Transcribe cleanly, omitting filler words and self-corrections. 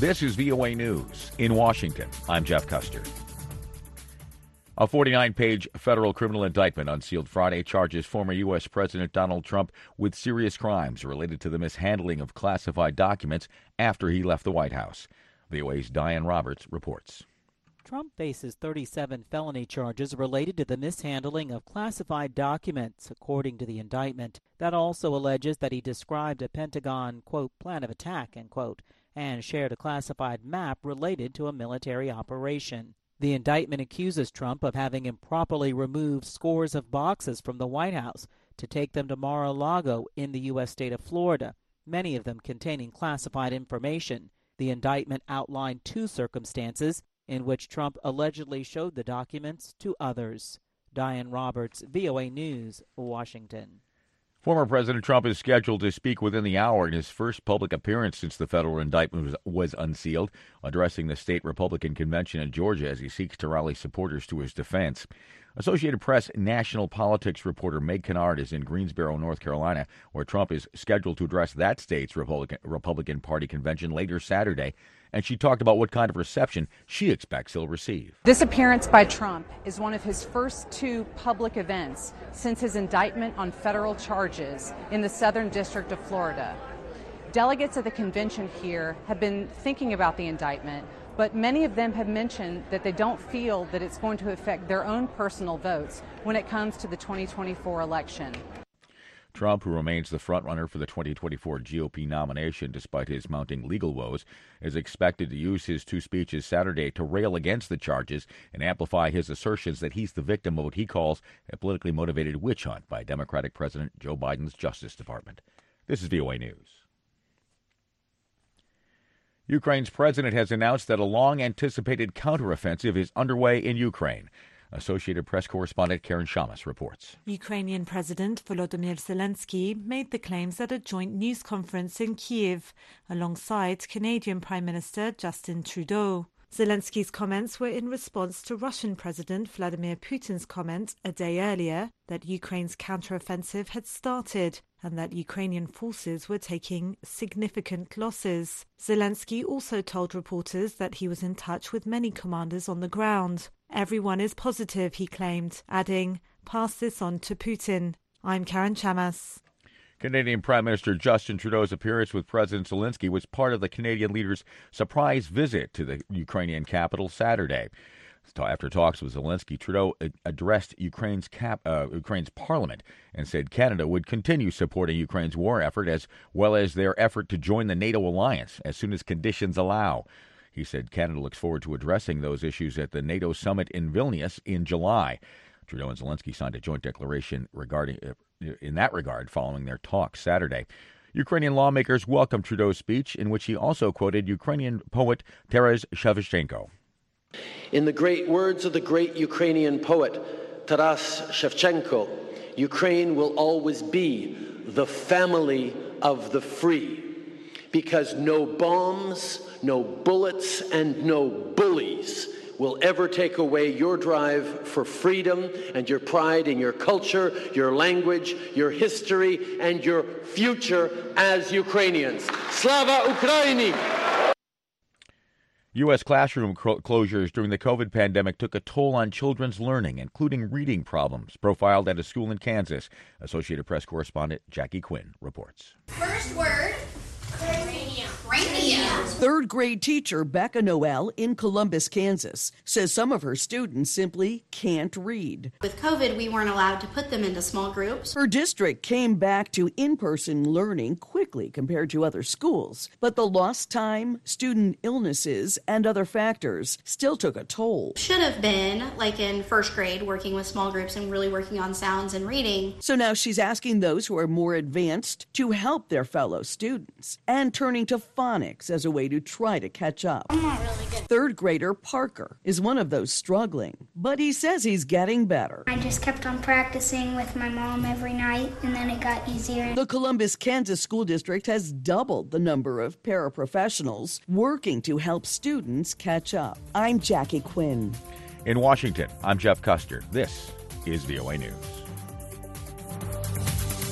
This is VOA News. In Washington, I'm Jeff Custer. A 49-page federal criminal indictment unsealed Friday charges former U.S. President Donald Trump with serious crimes related to the mishandling of classified documents after he left the White House. VOA's Diane Roberts reports. Trump faces 37 felony charges related to the mishandling of classified documents, according to the indictment. That also alleges that he described a Pentagon, quote, plan of attack, end quote, and shared a classified map related to a military operation. The indictment accuses Trump of having improperly removed scores of boxes from the White House to take them to Mar-a-Lago in the U.S. state of Florida, many of them containing classified information. The indictment outlined two circumstances in which Trump allegedly showed the documents to others. Diane Roberts, VOA News, Washington. Former President Trump is scheduled to speak within the hour in his first public appearance since the federal indictment was unsealed, addressing the state Republican convention in Georgia as he seeks to rally supporters to his defense. Associated Press national politics reporter Meg Kennard is in Greensboro, North Carolina, where Trump is scheduled to address that state's Republican Party convention later Saturday, and she talked about what kind of reception she expects he'll receive. This appearance by Trump is one of his first two public events since his indictment on federal charges in the Southern District of Florida. Delegates at the convention here have been thinking about the indictment, but many of them have mentioned that they don't feel that it's going to affect their own personal votes when it comes to the 2024 election. Trump, who remains the frontrunner for the 2024 GOP nomination despite his mounting legal woes, is expected to use his two speeches Saturday to rail against the charges and amplify his assertions that he's the victim of what he calls a politically motivated witch hunt by Democratic President Joe Biden's Justice Department. This is VOA News. Ukraine's president has announced that a long-anticipated counteroffensive is underway in Ukraine. Associated Press correspondent Karen Shamas reports. Ukrainian President Volodymyr Zelensky made the claims at a joint news conference in Kyiv, alongside Canadian Prime Minister Justin Trudeau. Zelensky's comments were in response to Russian President Vladimir Putin's comment a day earlier that Ukraine's counteroffensive had started and that Ukrainian forces were taking significant losses. Zelensky also told reporters that he was in touch with many commanders on the ground. Everyone is positive, he claimed, adding, pass this on to Putin. I'm Karen Chamas. Canadian Prime Minister Justin Trudeau's appearance with President Zelensky was part of the Canadian leader's surprise visit to the Ukrainian capital Saturday. After talks with Zelensky, Trudeau addressed Ukraine's parliament and said Canada would continue supporting Ukraine's war effort as well as their effort to join the NATO alliance as soon as conditions allow. He said Canada looks forward to addressing those issues at the NATO summit in Vilnius in July. Trudeau and Zelensky signed a joint declaration in that regard following their talks Saturday. Ukrainian lawmakers welcomed Trudeau's speech, in which he also quoted Ukrainian poet Taras Shevchenko. In the great words of the great Ukrainian poet Taras Shevchenko, Ukraine will always be the family of the free, because no bombs, no bullets, and no bullies will ever take away your drive for freedom and your pride in your culture, your language, your history, and your future as Ukrainians. Slava Ukraini! U.S. classroom closures during the COVID pandemic took a toll on children's learning, including reading problems, profiled at a school in Kansas. Associated Press correspondent Jackie Quinn reports. First word, cranium. Third grade teacher Becca Noel in Columbus, Kansas, says some of her students simply can't read. With COVID, we weren't allowed to put them into small groups. Her district came back to in-person learning quickly compared to other schools, but the lost time, student illnesses, and other factors still took a toll. Should have been, like in first grade, working with small groups and really working on sounds and reading. So now she's asking those who are more advanced to help their fellow students and turning to phonics as a way to try to catch up. I'm not really good. Third grader Parker is one of those struggling, but he says he's getting better. I just kept on practicing with my mom every night, and then it got easier. The Columbus, Kansas School District has doubled the number of paraprofessionals working to help students catch up. I'm Jackie Quinn. In Washington, I'm Jeff Custer. This is VOA News.